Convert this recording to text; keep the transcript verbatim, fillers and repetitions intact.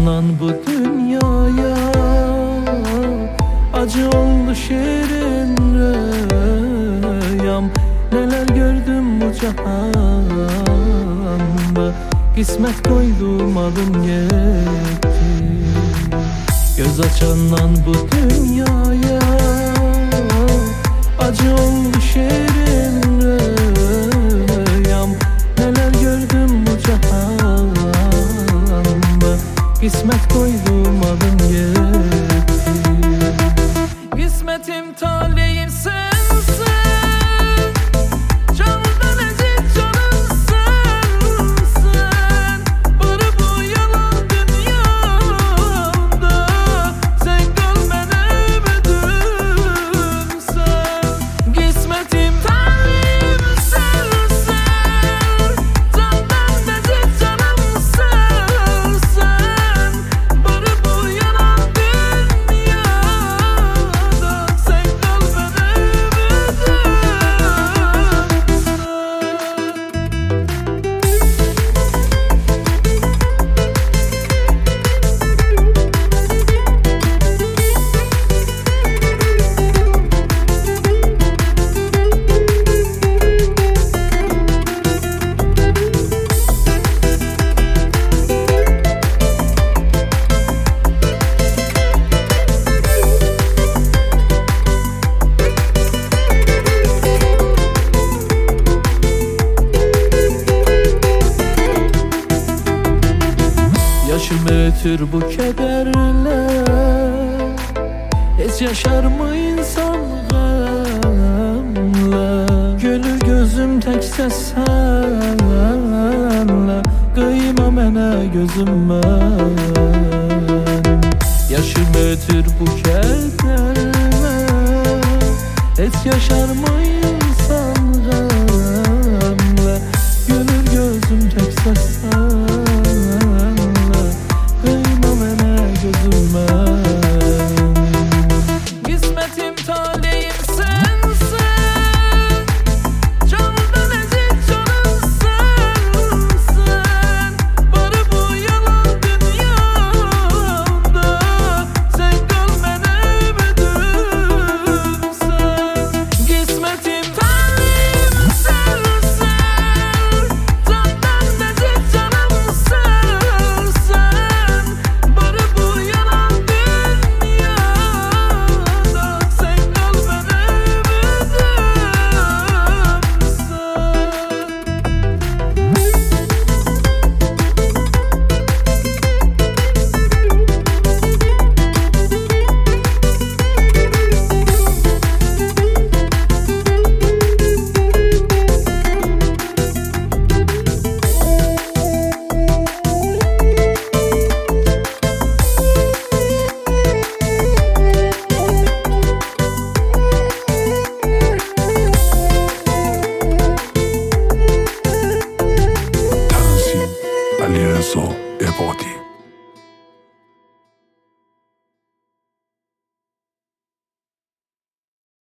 yaşanan bu dünyaya acı oldu şirin rüyam. Neler gördüm bu cihanda, kısmet koydum adım yetti. Göz açanan bu dünyaya acı oldu şirin rüyam. Neler gördüm bu cihanda, kısmet koydum adım yetti. Kısmetim talihim sensin, canımdan aziz canım sensin. Bari bu yalan dünyada sen kal benim ödümsen. Kısmetim talihim sensin, canımdan aziz canım sensin. Bari bu yalan dünyada sen kal benim Yaşım ötür bu kederle, hiç yaşar mı insan gamla? Gönül gözüm tekse senle, kıyma mene gözüm benim. Yaşım ötür bu kederle, hiç yaşar mı